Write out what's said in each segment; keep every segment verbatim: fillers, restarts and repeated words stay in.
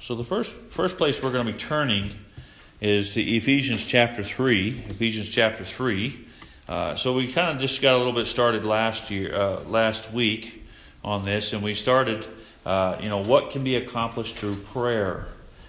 So the first first place we're going to be turning is to Ephesians chapter three. Ephesians chapter three. Uh, so we kind of just got a little bit started last year, uh, last week on this, and we started, uh, you know, what can be accomplished through prayer.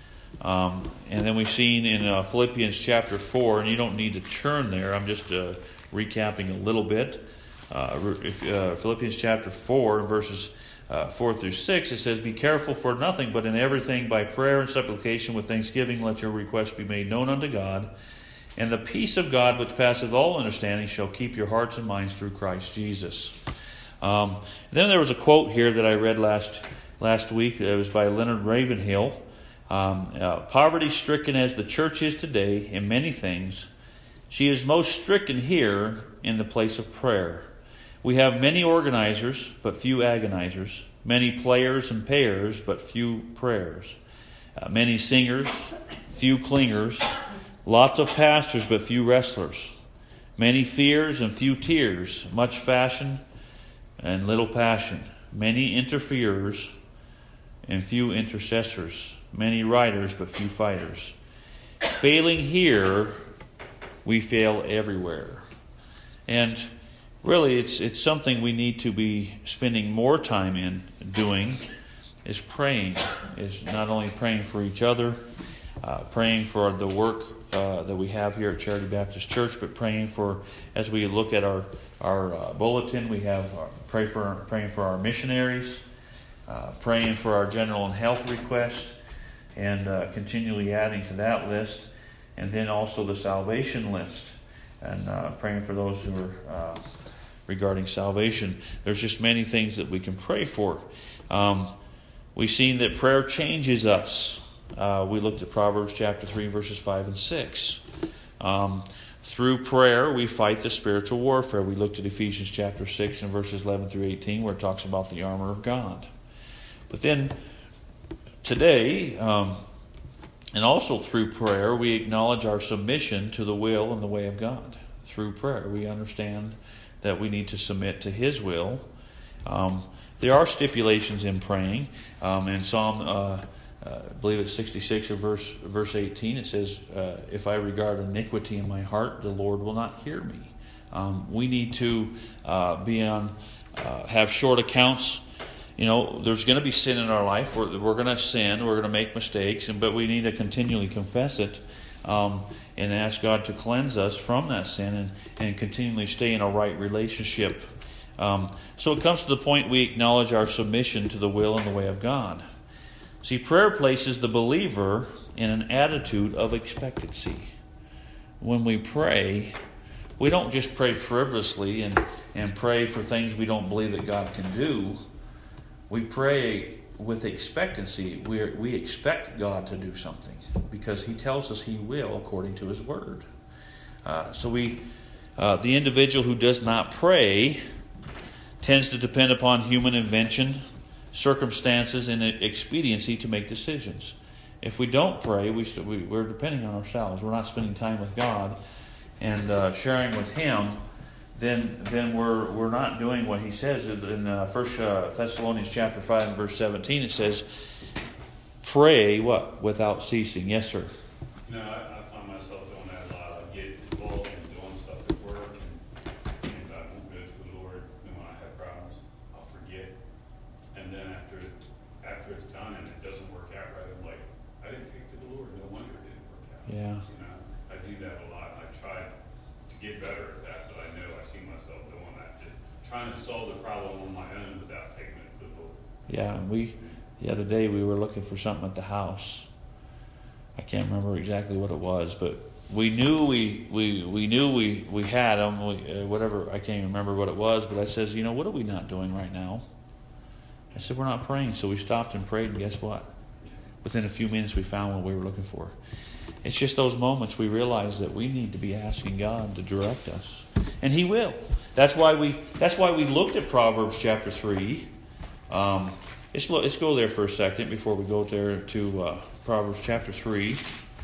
Um, and then we've seen in uh, Philippians chapter four, and you don't need to turn there. I'm just uh, recapping a little bit. Uh, if, uh, Philippians chapter four, verses Uh, four through six, it says, "Be careful for nothing, but in everything by prayer and supplication with thanksgiving let your requests be made known unto God. And the peace of God, which passeth all understanding, shall keep your hearts and minds through Christ Jesus." Um, then there was a quote here that I read last last week. It was by Leonard Ravenhill. Um, uh, "Poverty-stricken as the church is today in many things, she is most stricken here in the place of prayer. We have many organizers, but few agonizers. Many players and payers, but few prayers. Uh, many singers, few clingers. Lots of pastors, but few wrestlers. Many fears and few tears. Much fashion and little passion. Many interferers and few intercessors. Many writers, but few fighters. Failing here, we fail everywhere." And really, it's it's something we need to be spending more time in doing, is praying. Is not only praying for each other, uh, praying for the work uh, that we have here at Charity Baptist Church, but praying for, as we look at our our uh, bulletin, we have our, pray for praying for our missionaries, uh, praying for our general and health request, and uh, continually adding to that list, and then also the salvation list, and uh, praying for those who are Uh, regarding salvation. There's just many things that we can pray for. Um, we've seen that prayer changes us. Uh, we looked at Proverbs chapter three, verses five and six. Um, through prayer, we fight the spiritual warfare. We looked at Ephesians chapter six and verses eleven through eighteen, where it talks about the armor of God. But then today, um, and also through prayer, we acknowledge our submission to the will and the way of God. Through prayer, we understand that we need to submit to His will. Um, there are stipulations in praying. Um, in Psalm, uh, uh, I believe it's sixty-six or verse verse eighteen, it says, uh, "If I regard iniquity in my heart, the Lord will not hear me." Um, we need to uh, be on, uh, have short accounts. You know, there's going to be sin in our life. We're, we're going to sin. We're going to make mistakes, and but we need to continually confess it. Um, and ask God to cleanse us from that sin and, and continually stay in a right relationship. Um, so it comes to the point we acknowledge our submission to the will and the way of God. See, prayer places the believer in an attitude of expectancy. When we pray, we don't just pray frivolously and, and pray for things we don't believe that God can do. We pray with expectancy. We we expect God to do something because He tells us He will according to His Word. Uh, so we, uh, the individual who does not pray tends to depend upon human invention, circumstances, and expediency to make decisions. If we don't pray, we, we we're depending on ourselves. We're not spending time with God and uh, sharing with Him. Then, then we're we're not doing what He says in uh, First uh, Thessalonians chapter five and verse seventeen. It says, "Pray what without ceasing." Yes, sir. You know, I, I find myself doing that a lot. I get involved in doing stuff at work, and, and I won't go to the Lord. And when I have problems, I'll forget. And then after after it's done and it doesn't work out right, I'm like, I didn't take to the Lord. No wonder it didn't work out. Yeah. You know, I do that a lot. I try to get better at that, but I know I see myself doing that, just trying to solve the problem on my own without taking it to the Lord. Yeah, and we the other day we were looking for something at the house. I can't remember exactly what it was, but we knew we we, we knew we, we had them. We, uh, whatever, I can't even remember what it was, but I says, you know, what are we not doing right now? I said, we're not praying. So we stopped and prayed, and guess what? Within a few minutes, we found what we were looking for. It's just those moments we realize that we need to be asking God to direct us, and He will. That's why we. That's why we looked at Proverbs chapter three. Um, let's look, let's go there for a second before we go there to uh, Proverbs chapter three.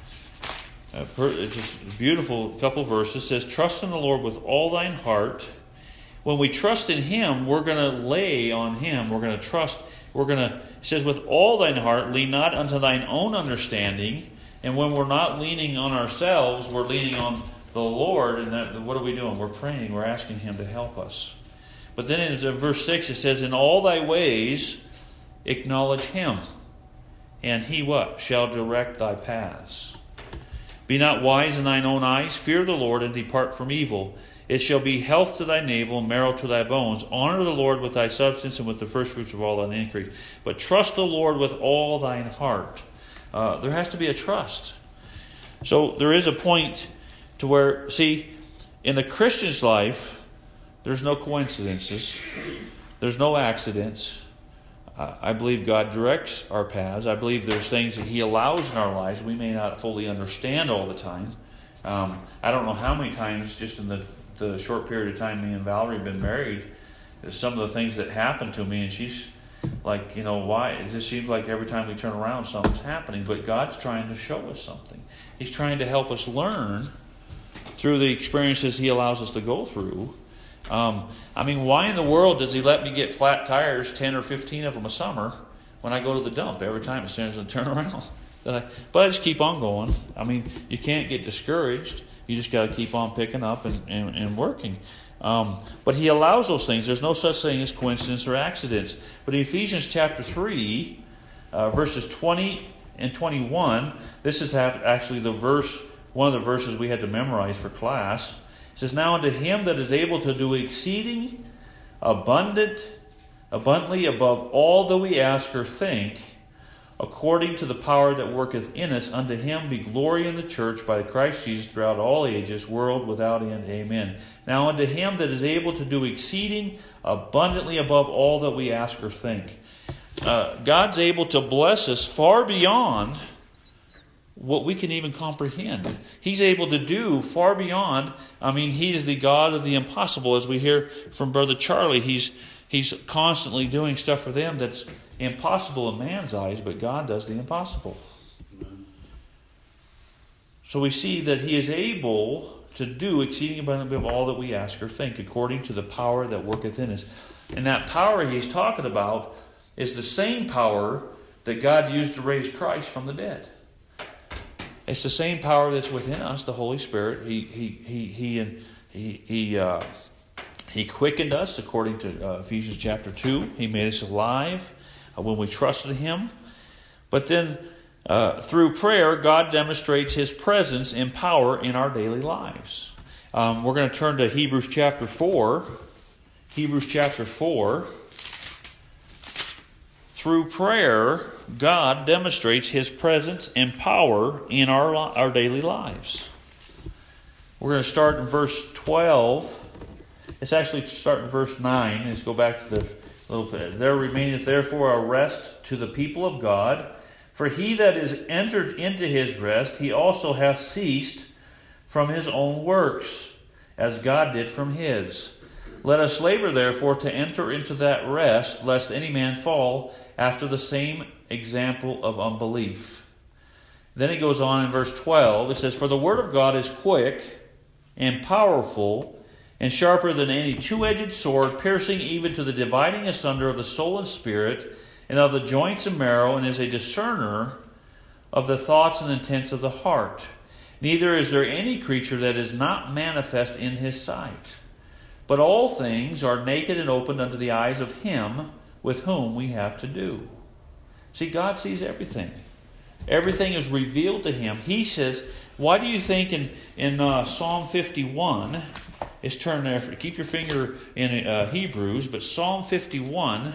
Uh, it's just a beautiful couple verses. It says, "Trust in the Lord with all thine heart." When we trust in Him, we're going to lay on Him. We're going to trust we're going to, it says, with all thine heart, lean not unto thine own understanding. And when we're not leaning on ourselves, we're leaning on the Lord. And that, what are we doing? We're praying. We're asking Him to help us. But then in verse six, it says, in all thy ways acknowledge Him, and He what? Shall direct thy paths. Be not wise in thine own eyes. Fear the Lord, and depart from evil. It shall be health to thy navel, and marrow to thy bones. Honor the Lord with thy substance, and with the firstfruits of all thine increase. But trust the Lord with all thine heart. Uh, there has to be a trust. So there is a point to where, see, in the Christian's life, there's no coincidences. There's no accidents. Uh, I believe God directs our paths. I believe there's things that He allows in our lives we may not fully understand all the time. Um, I don't know how many times, just in the, the short period of time me and Valerie have been married, some of the things that happen to me, and she's like, you know, why? It just seems like every time we turn around, something's happening. But God's trying to show us something. He's trying to help us learn through the experiences He allows us to go through. Um, I mean, why in the world does He let me get flat tires, ten or fifteen of them a summer, when I go to the dump every time as soon as I turn around? I, but I just keep on going. I mean, you can't get discouraged. You just got to keep on picking up and, and, and working. Um, but He allows those things. There's no such thing as coincidence or accidents. But in Ephesians chapter three, uh, verses twenty and twenty-one, this is actually the verse, one of the verses we had to memorize for class. It says, now unto Him that is able to do exceeding abundant, abundantly above all that we ask or think, according to the power that worketh in us, unto Him be glory in the church by Christ Jesus throughout all ages, world without end. Amen. Now unto Him that is able to do exceeding abundantly above all that we ask or think. Uh, God's able to bless us far beyond what we can even comprehend. He's able to do far beyond. I mean, He is the God of the impossible. As we hear from Brother Charlie, He's He's constantly doing stuff for them that's impossible in man's eyes, but God does the impossible. Amen. So we see that He is able to do exceeding abundantly above all that we ask or think, according to the power that worketh in us. And that power He's talking about is the same power that God used to raise Christ from the dead. It's the same power that's within us, the Holy Spirit. He he he he he he, uh, he quickened us, according to uh, Ephesians chapter two. He made us alive uh, when we trusted Him. But then uh, through prayer, God demonstrates His presence and power in our daily lives. Um, we're going to turn to Hebrews chapter four. Hebrews chapter four. Through prayer, God demonstrates His presence and power in our, our daily lives. We're going to start in verse twelve. It's actually start in verse nine. Let's go back to the little bit. There remaineth therefore a rest to the people of God. For he that is entered into his rest, he also hath ceased from his own works, as God did from His. Let us labor therefore to enter into that rest, lest any man fall after the same example of unbelief. Then it goes on in verse twelve. It says, for the word of God is quick and powerful and sharper than any two-edged sword, piercing even to the dividing asunder of the soul and spirit, and of the joints and marrow, and is a discerner of the thoughts and intents of the heart. Neither is there any creature that is not manifest in His sight. But all things are naked and opened unto the eyes of Him with whom we have to do. See, God sees everything. Everything is revealed to Him. He says, why do you think in, in uh, Psalm fifty-one, it's turned there, keep your finger in uh, Hebrews, but Psalm fifty-one,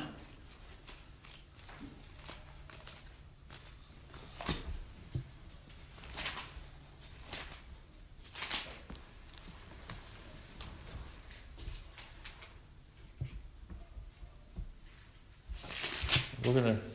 we're going to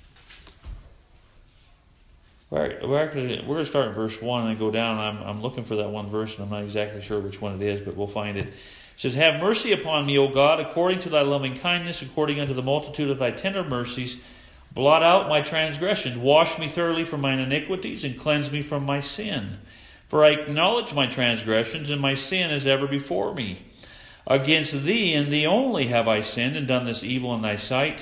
We're actually we're going to start in verse one and go down. I'm I'm looking for that one verse, and I'm not exactly sure which one it is, but we'll find it. It says, have mercy upon me, O God, according to thy loving kindness, according unto the multitude of thy tender mercies. Blot out my transgressions. Wash me thoroughly from mine iniquities, and cleanse me from my sin. For I acknowledge my transgressions, and my sin is ever before me. Against thee and thee only have I sinned, and done this evil in thy sight,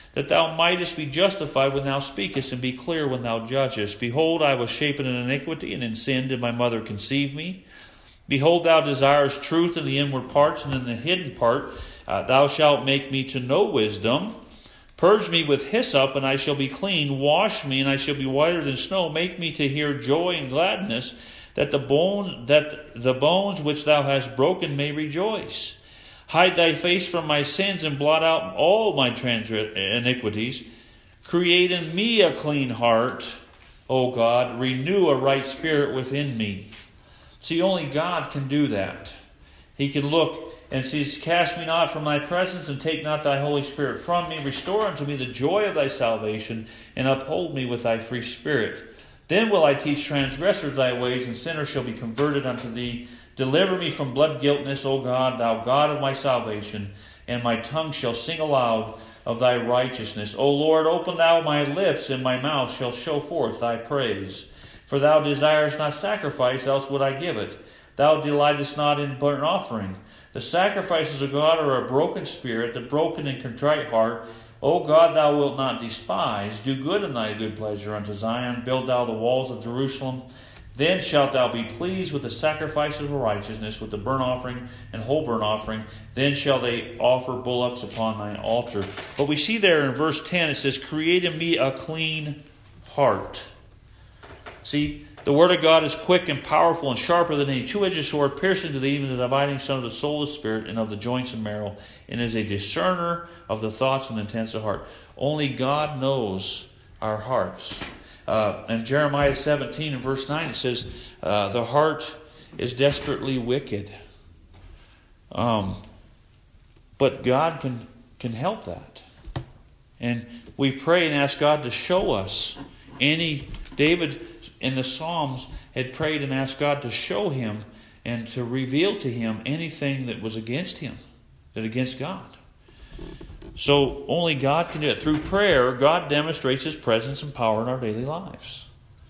that thou mightest be justified when thou speakest, and be clear when thou judgest. Behold, I was shapen in iniquity, and in sin did my mother conceive me. Behold, thou desirest truth in the inward parts, and in the hidden part uh, thou shalt make me to know wisdom. Purge me with hyssop, and I shall be clean. Wash me, and I shall be whiter than snow. Make me to hear joy and gladness, that the bone that the bones which thou hast broken may rejoice. Hide thy face from my sins, and blot out all my trans- iniquities. Create in me a clean heart, O God. Renew a right spirit within me. See, only God can do that. He can look and says, cast me not from thy presence, and take not thy Holy Spirit from me. Restore unto me the joy of thy salvation, and uphold me with thy free spirit. Then will I teach transgressors thy ways, and sinners shall be converted unto thee. Deliver me from blood guiltness, O God, thou God of my salvation, and my tongue shall sing aloud of thy righteousness. O Lord, open thou my lips, and my mouth shall show forth thy praise. For thou desirest not sacrifice, else would I give it. Thou delightest not in burnt offering. The sacrifices of God are a broken spirit, the broken and contrite heart. O God, thou wilt not despise. Do good in thy good pleasure unto Zion. Build thou the walls of Jerusalem. Then shalt thou be pleased with the sacrifices of righteousness, with the burnt offering and whole burnt offering. Then shall they offer bullocks upon thine altar. But we see there in verse ten, it says, create in me a clean heart. See, the word of God is quick and powerful and sharper than any two-edged sword, piercing to the even the dividing son of the soul, the spirit, and of the joints and marrow, and is a discerner of the thoughts and intents of heart. Only God knows our hearts. Uh, in Jeremiah seventeen and verse nine, it says, uh, the heart is desperately wicked. Um, but God can, can help that. And we pray and ask God to show us any... David in the Psalms had prayed and asked God to show him and to reveal to him anything that was against him, that against God. So only God can do it. Through prayer, God demonstrates His presence and power in our daily lives.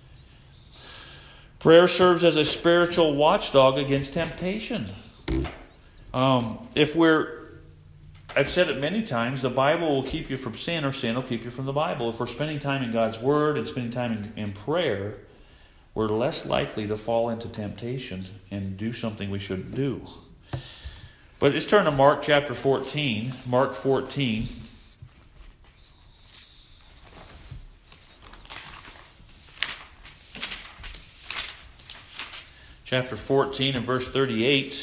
Prayer serves as a spiritual watchdog against temptation. Um, if we're I've said it many times, the Bible will keep you from sin, or sin will keep you from the Bible. If we're spending time in God's Word and spending time in, in prayer, we're less likely to fall into temptation and do something we shouldn't do. But let's turn to Mark chapter fourteen. Mark fourteen. Chapter fourteen and verse thirty-eight.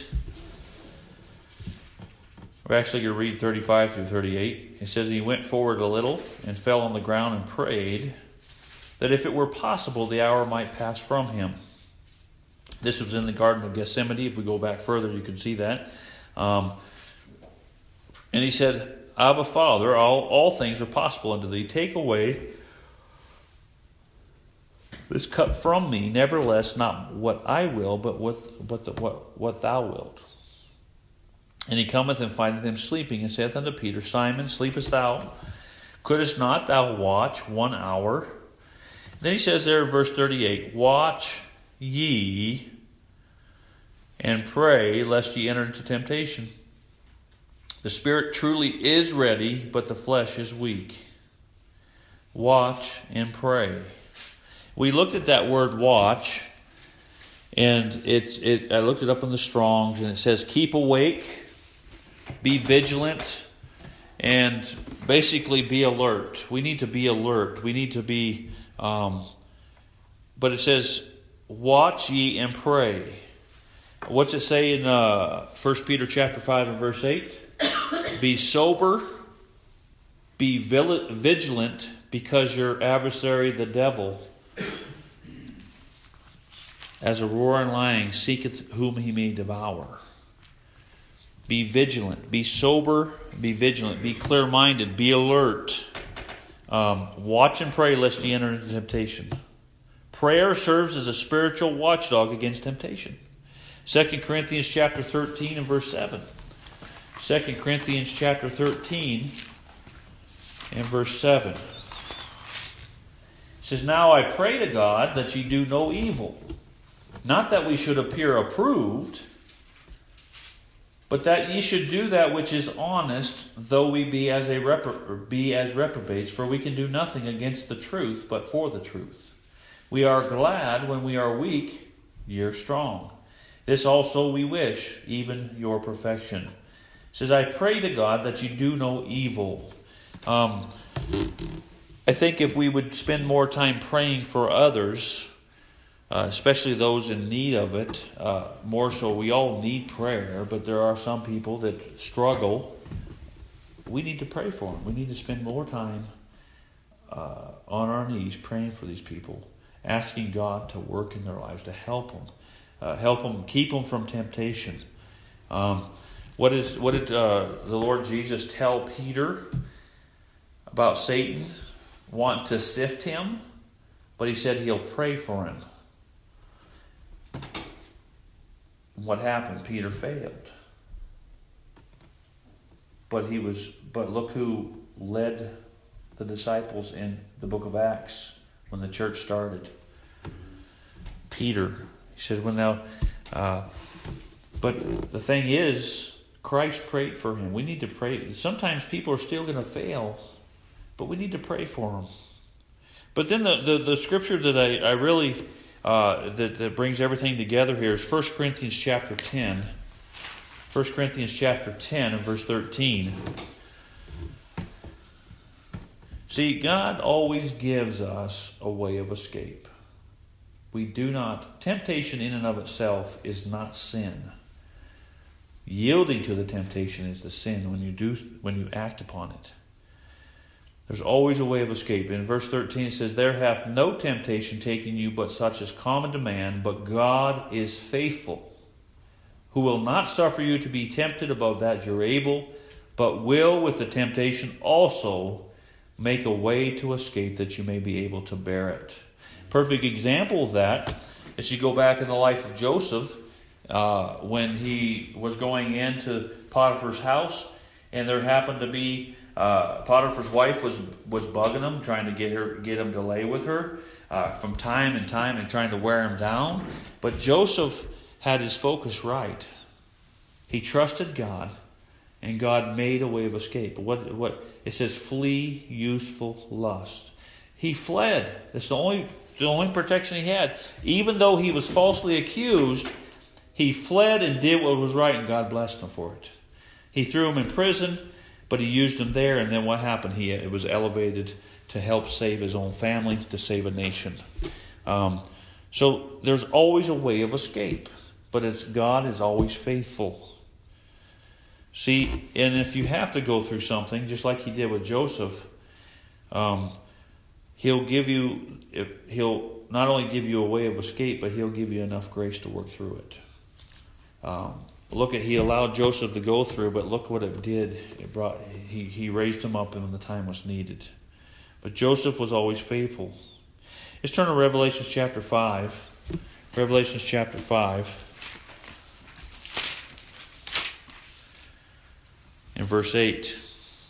We're actually going to read thirty-five through thirty-eight. It says, he went forward a little and fell on the ground and prayed that if it were possible, the hour might pass from him. This was in the Garden of Gethsemane. If we go back further, you can see that. Um, and he said, Abba, Father, all, all things are possible unto thee. Take away this cup from me. Nevertheless, not what I will, but what, but the, what, what thou wilt. And he cometh and findeth him sleeping, and saith unto Peter, Simon, sleepest thou? Couldest not thou watch one hour? Then he says there in verse thirty-eight, watch ye and pray, lest ye enter into temptation. The spirit truly is ready, but the flesh is weak. Watch and pray. We looked at that word watch, and it's it. I looked it up in the Strongs, and it says keep awake, be vigilant, and basically be alert. We need to be alert. We need to be, um, but it says, watch ye and pray. What's it say in uh, First Peter chapter five and verse eight? Be sober, be vigilant, because your adversary the devil, as a roaring lion, seeketh whom he may devour. Be vigilant. Be sober. Be vigilant. Be clear-minded. Be alert. Um, watch and pray lest ye enter into temptation. Prayer serves as a spiritual watchdog against temptation. Second Corinthians chapter thirteen and verse seven. Second Corinthians chapter thirteen and verse seven. It says, Now I pray to God that ye do no evil, not that we should appear approved, But that ye should do that which is honest, though we be as a repro- be as reprobates, for we can do nothing against the truth, but for the truth. We are glad when we are weak, ye are strong. This also we wish, even your perfection. It says, I pray to God that you do no evil. Um, I think if we would spend more time praying for others, uh, especially those in need of it, uh, more so, we all need prayer, but there are some people that struggle. We need to pray for them. We need to spend more time uh, on our knees praying for these people, asking God to work in their lives, to help them, uh, help them, keep them from temptation. Um, what is what did uh, the Lord Jesus tell Peter about Satan wanting to sift him? But he said he'll pray for him. What happened? Peter failed. But he was. But look who led the disciples in the book of Acts when the church started. Peter. He said, "When thou." Uh, but the thing is, Christ prayed for him. We need to pray. Sometimes people are still going to fail, but we need to pray for them. But then the the, the scripture that I I really. Uh, that, that brings everything together here is First Corinthians chapter ten. First Corinthians chapter ten and verse thirteen. See, God always gives us a way of escape. We do not... Temptation in and of itself is not sin. Yielding to the temptation is the sin when you do when you act upon it. There's always a way of escape. In verse thirteen it says, There hath no temptation taken you but such as common to man, but God is faithful, who will not suffer you to be tempted above that you're able, but will with the temptation also make a way to escape that you may be able to bear it. Perfect example of that is you go back in the life of Joseph, uh, when he was going into Potiphar's house, and there happened to be Uh, Potiphar's wife was was bugging him, trying to get her get him to lay with her uh, from time and time and trying to wear him down. But Joseph had his focus right. He trusted God, and God made a way of escape. What what it says, flee youthful lust. He fled. That's the only the only protection he had. Even though he was falsely accused, he fled and did what was right, and God blessed him for it. He threw him in prison. But he used him there, and then what happened? He it was elevated to help save his own family, to save a nation. Um, so there's always a way of escape, but it's God is always faithful. See, and if you have to go through something, just like he did with Joseph, um, he'll give you he'll not only give you a way of escape, but he'll give you enough grace to work through it. Um, Look at he allowed Joseph to go through, but look what it did. It brought he he raised him up when the time was needed. But Joseph was always faithful. Let's turn to Revelation chapter five. Revelation chapter five. In verse eight.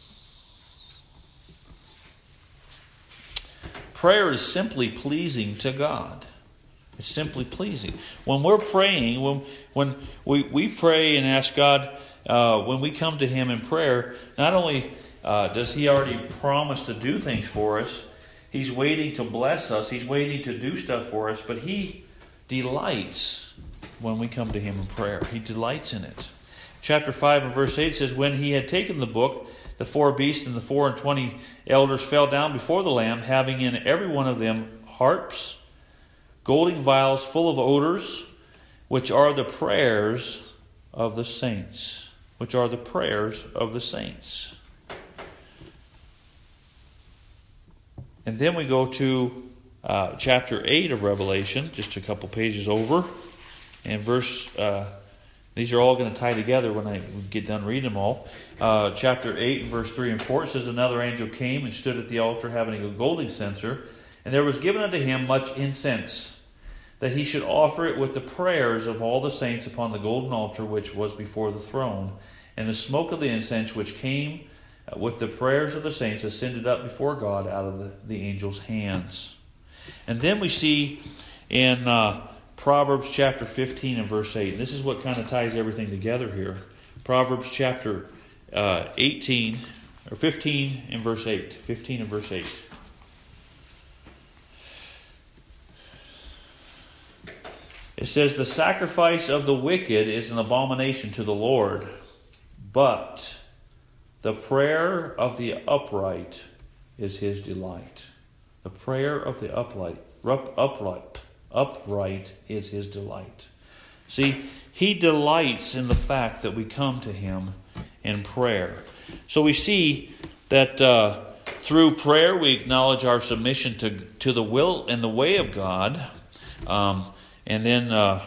Prayer is simply pleasing to God. It's simply pleasing. When we're praying, when when we, we pray and ask God, uh, when we come to Him in prayer, not only uh, does He already promise to do things for us, He's waiting to bless us, He's waiting to do stuff for us, but He delights when we come to Him in prayer. He delights in it. Chapter five and verse eight says, When He had taken the book, the four beasts and the four and twenty elders fell down before the Lamb, having in every one of them harps, golden vials full of odors, which are the prayers of the saints. Which are the prayers of the saints. And then we go to uh, chapter eight of Revelation, just a couple pages over. And verse, uh, these are all going to tie together when I get done reading them all. Uh, chapter eight, verse three and four, it says, Another angel came and stood at the altar having a golden censer, and there was given unto him much incense, that he should offer it with the prayers of all the saints upon the golden altar which was before the throne. And the smoke of the incense which came with the prayers of the saints ascended up before God out of the, the angel's hands. And then we see in uh, Proverbs chapter fifteen and verse eight. And this is what kind of ties everything together here. Proverbs chapter uh, eighteen, or fifteen and verse eight. fifteen and verse eight. It says, the sacrifice of the wicked is an abomination to the Lord, but the prayer of the upright is his delight. The prayer of the upright, upright, upright is his delight. See, he delights in the fact that we come to him in prayer. So we see that uh, through prayer we acknowledge our submission to, to the will and the way of God. Um, and then uh,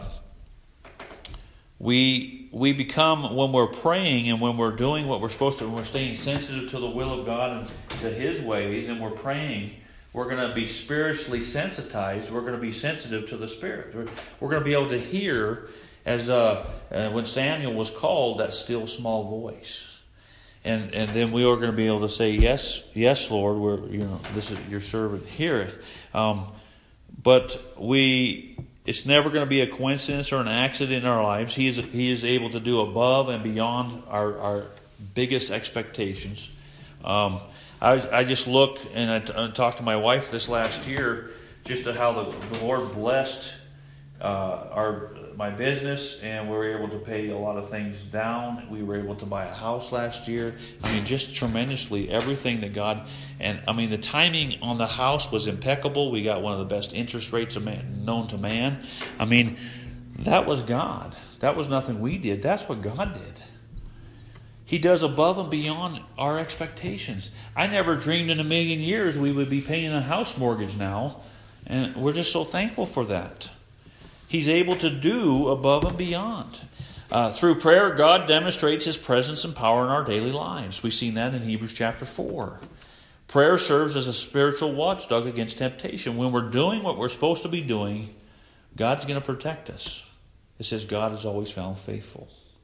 we we become, when we're praying and when we're doing what we're supposed to, when we're staying sensitive to the will of God and to his ways, and we're praying, we're going to be spiritually sensitized. We're going to be sensitive to the Spirit. We're, we're going to be able to hear, as uh, uh, when Samuel was called, that still small voice. And and then we are going to be able to say, yes, yes, Lord, we're, you know, this is your servant, hear it. Um, but we, it's never going to be a coincidence or an accident in our lives. He is he is able to do above and beyond our, our biggest expectations. Um, I I just look and I, I talked to my wife this last year just to how the, the Lord blessed uh, our my business, and we were able to pay a lot of things down. We were able to buy a house last year. I mean, just tremendously everything that God, and I mean the timing on the house was impeccable. We got one of the best interest rates known to man. I mean, that was God. That was nothing we did. That's what God did. He does above and beyond our expectations. I never dreamed in a million years we would be paying a house mortgage now, and we're just so thankful for that. He's able to do above and beyond. Uh, through prayer, God demonstrates his presence and power in our daily lives. We've seen that in Hebrews chapter four. Prayer serves as a spiritual watchdog against temptation. When we're doing what we're supposed to be doing, God's going to protect us. It says God is always found faithful.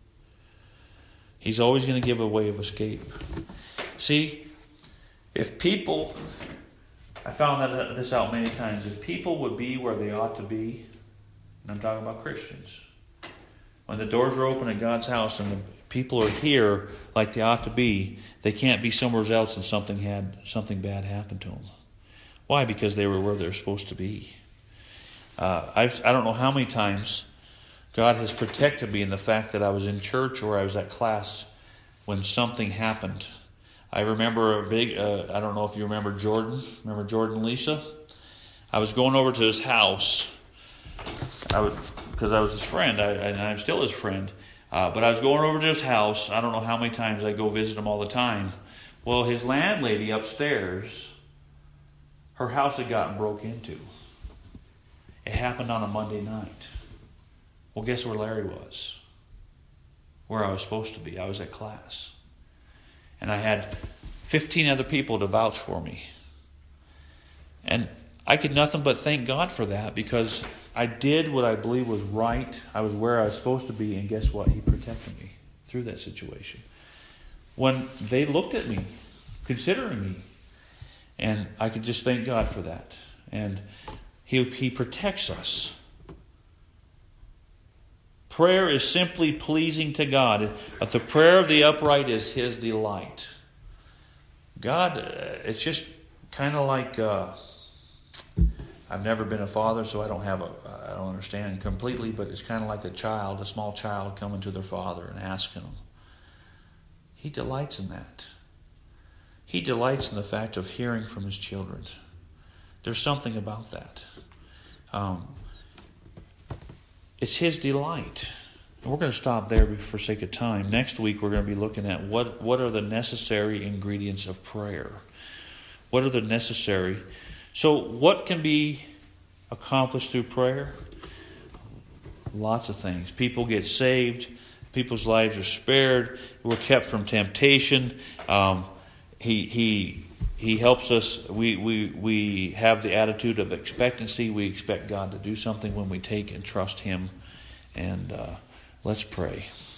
He's always going to give a way of escape. See, if people, I found that this out many times, if people would be where they ought to be, and I'm talking about Christians, when the doors are open at God's house and the people are here like they ought to be, they can't be somewhere else and something had something bad happen to them. Why? Because they were where they're supposed to be. Uh, I've, I don't know how many times God has protected me in the fact that I was in church or I was at class when something happened. I remember a big, uh, I don't know if you remember Jordan. Remember Jordan Lisa? I was going over to his house. I would, because I was his friend, I, and I'm still his friend. Uh, but I was going over to his house. I don't know how many times I go visit him all the time. Well, his landlady upstairs, her house had gotten broke into. It happened on a Monday night. Well, guess where Larry was? Where I was supposed to be. I was at class. And I had fifteen other people to vouch for me. And I could nothing but thank God for that, because I did what I believe was right. I was where I was supposed to be, and guess what? He protected me through that situation. When they looked at me, considering me, and I could just thank God for that. And He, he protects us. Prayer is simply pleasing to God. But the prayer of the upright is His delight. God, it's just kind of like... Uh, I've never been a father, so I don't have a, I don't understand completely, but it's kind of like a child, a small child coming to their father and asking him. He delights in that. He delights in the fact of hearing from his children. There's something about that. Um, it's his delight. And we're going to stop there for sake of time. Next week we're going to be looking at what, what are the necessary ingredients of prayer. What are the necessary... So what can be accomplished through prayer? Lots of things. People get saved. People's lives are spared. We're kept from temptation. Um, he he he helps us. We, we, we have the attitude of expectancy. We expect God to do something when we take and trust Him. And uh, let's pray.